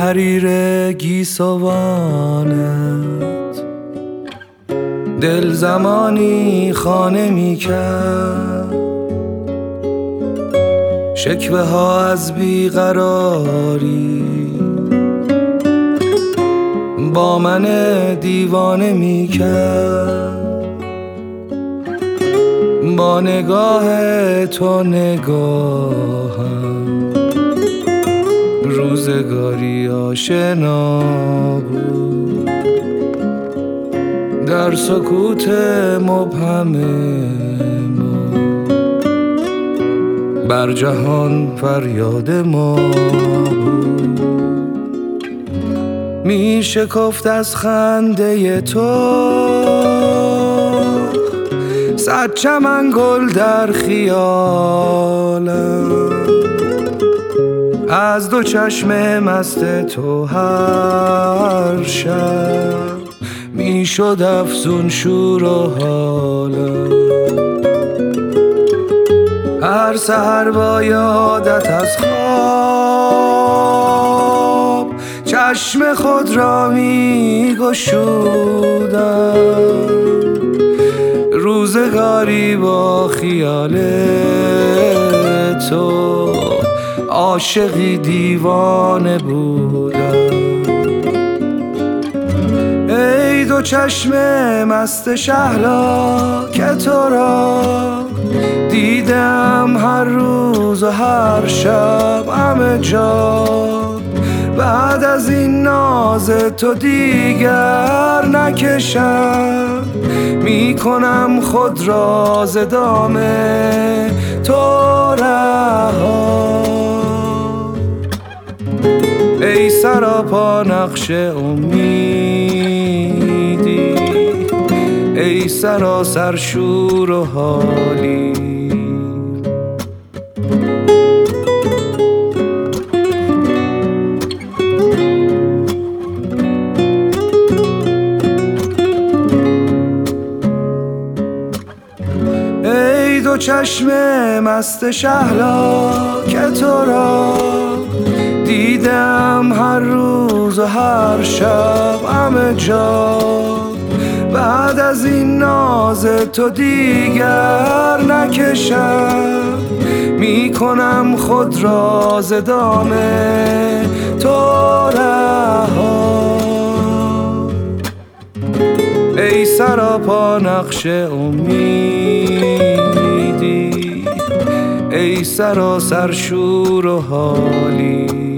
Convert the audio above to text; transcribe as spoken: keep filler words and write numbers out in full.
حریر گیسوانت دل زمانی خانه می کرد، شکوه ها از بیقراری با من دیوانه می کرد. با نگاه تو نگاهم روزگاری آشنا بود، در سکوت مبهم ما بر جهان فریاد ما بود. می شکفت از خنده تو صد چمن گل در خیالم، از دو چشم مست تو هر شب می شد افزون شور و حالم. هر سحر با یادت از خواب چشم خود را می گشودم، روزگاری با خیال تو عاشقی دیوانه بودم. ای دو چشم مست شهلا که تو را دیدم هر روز و هر شب همه جا، بعد از این ناز تو دیگر نکشم، میکنم خود را ز دام تو رها. ای سراپا نقش امیدی، ای سراسر شور و حالی، ای دو چشم مست شهلا که تو را دیدم هر روز و هر شب همه جا، بعد از این ناز تو دیگر نکشم، میکنم خود را ز دام تو رها. ای سراپا نقش امیدی، ای سراسر شور و حالی.